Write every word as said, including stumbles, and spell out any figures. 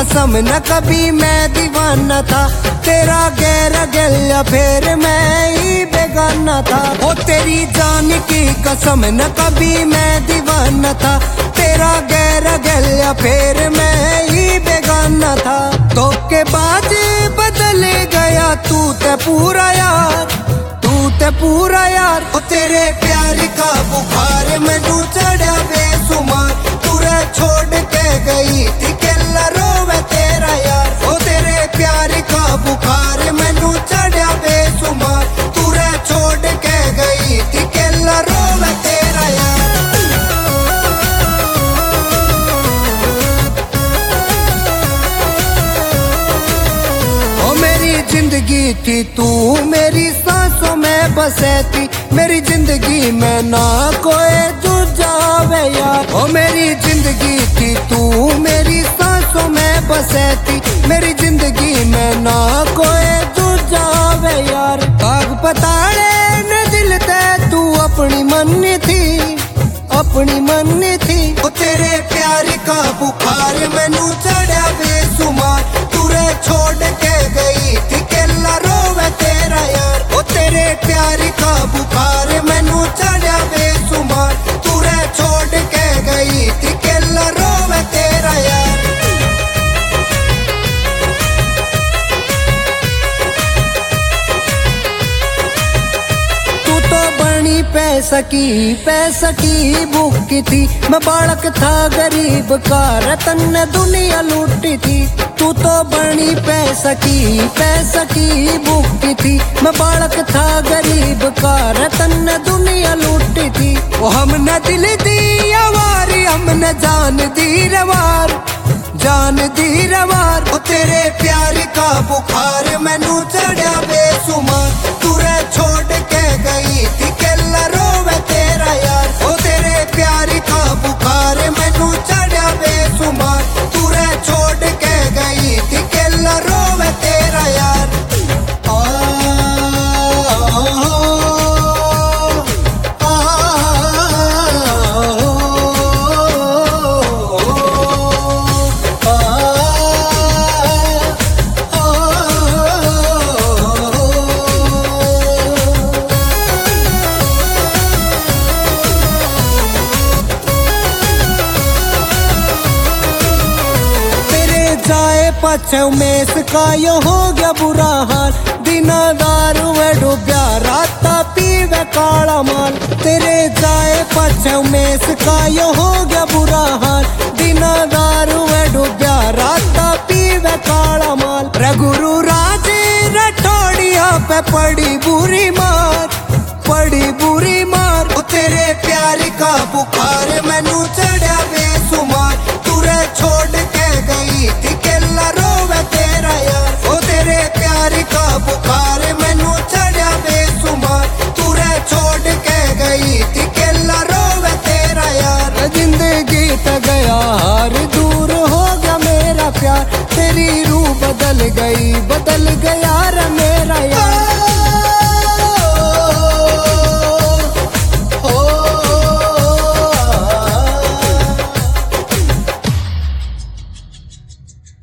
कसम न कभी मैं दीवाना था, तेरा गैर गया फिर मैं ही बेगाना था। ओ तेरी जान की कसम न कभी मैं दीवाना था, तेरा गैर गया फिर मैं ही बेगाना था। तो के बाद बदल गया तू ते पूरा यार, तू ते पूरा यार। ओ तेरे प्यार का बुखार मैनू चढ़ा बेसुमार, तुरे छोड़ के गई थी केला रोवे तेरा यार। ओ तेरे प्यार का बुखार मैनू चढ़ा बेसुमार, तुरे छोड़ के गई थी केला रोवे तेरा यार। जिंदगी थी तू मेरी सांसों में बसे थी, मेरी जिंदगी में ना कोई दूजा आवे यार। ओ मेरी जिंदगी थी तू मेरी सांसों में बसे थी, मेरी जिंदगी में ना कोई दूजा आवे यार। आग पताड़े न दिल ते तू अपनी मन्नी थी, अपनी मन्नी थी। ओ तेरे प्यार का बुखार मैनू चढ़ा बेसुमार, तुरे छोड़ के गई थी केला रोवे तेरा यार। ओ तेरे प्यार का बुखार मैनू चढ़ा बेसुमार, तुरे छोड़ के गई थी केला रोवे तेरा यार। तू तो बनी पैसा की पैसा की भूखी थी, मैं बालक था गरीब का रतन ने दुनिया लूटी थी। तू तो बनी पैसा की पैसा की भूखी थी, मैं बालक था गरीब का रतन ने दुनिया लूटी थी। वो हमने दिल दी आवारी, हमने जान दी रवार, जान दी रवार। ओ तेरे प्यार का बुखार मैनू चढ़ा बेसुमार, तुरे छोड़ के गई थी केला रोवे तेरा यार। ओ तेरे प्यार का बुखार मैनू चढ़ा बेसुमार, तुरे छोड़ के गई थी केला रोवे तेरा यार। आ, आ, पाछे उमेश का यो हो गया बुरा हाल, दिना दारू में डूबया राता पीवे काला माल। तेरे जाए पाछे उमेश का यो हो गया बुरा हाल, दिना दारू में डूबया राता पीवे काला माल। रघुरु राज रठौड़िया पे पड़ी बुरी मार, पड़ी बुरी मार। ओ तेरे प्यार का बुखार मैनू चढ़ा बेसुमार, तुरे छोड़ के गई थी केला रोवे तेरा यार। ओ तेरे प्यार का बुखार मैनू चढ़ा बेसुमार, तुरे छोड़ के गई थी केला रोवे तेरा यार। जिंदगी तो गया हार, दूर हो गया मेरा प्यार, तेरी रूह बदल गई बदल गया रे मेरा यार।